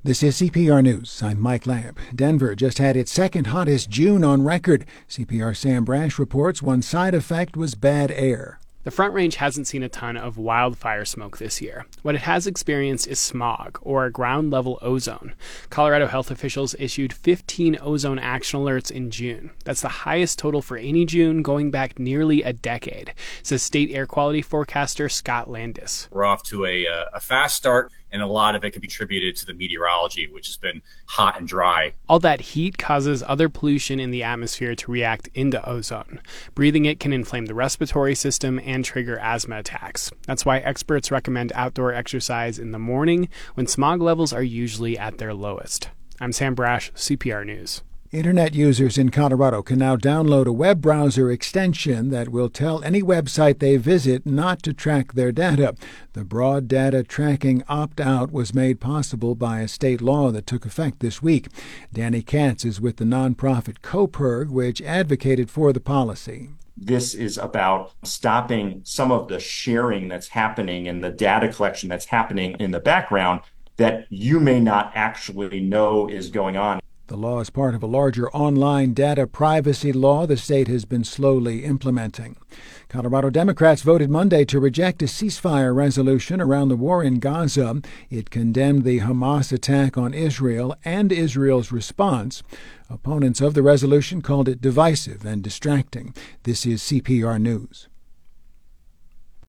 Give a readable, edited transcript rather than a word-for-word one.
This is CPR News. I'm Mike Lamb. Denver just had its second hottest June on record. CPR Sam Brash reports one side effect was bad air. The Front Range hasn't seen a ton of wildfire smoke this year. What it has experienced is smog, or ground-level ozone. Colorado health officials issued 15 ozone action alerts in June. That's the highest total for any June going back nearly a decade, says state air quality forecaster Scott Landis. We're off to a fast start, and a lot of it can be attributed to the meteorology, which has been hot and dry. All that heat causes other pollution in the atmosphere to react into ozone. Breathing it can inflame the respiratory system and trigger asthma attacks. That's why experts recommend outdoor exercise in the morning when smog levels are usually at their lowest. I'm Sam Brash, CPR News. Internet users in Colorado can now download a web browser extension that will tell any website they visit not to track their data. The broad data tracking opt-out was made possible by a state law that took effect this week. Danny Katz is with the nonprofit CoPIRG, which advocated for the policy. This is about stopping some of the sharing that's happening and the data collection that's happening in the background that you may not actually know is going on. The law is part of a larger online data privacy law the state has been slowly implementing. Colorado Democrats voted Monday to reject a ceasefire resolution around the war in Gaza. It condemned the Hamas attack on Israel and Israel's response. Opponents of the resolution called it divisive and distracting. This is CPR News.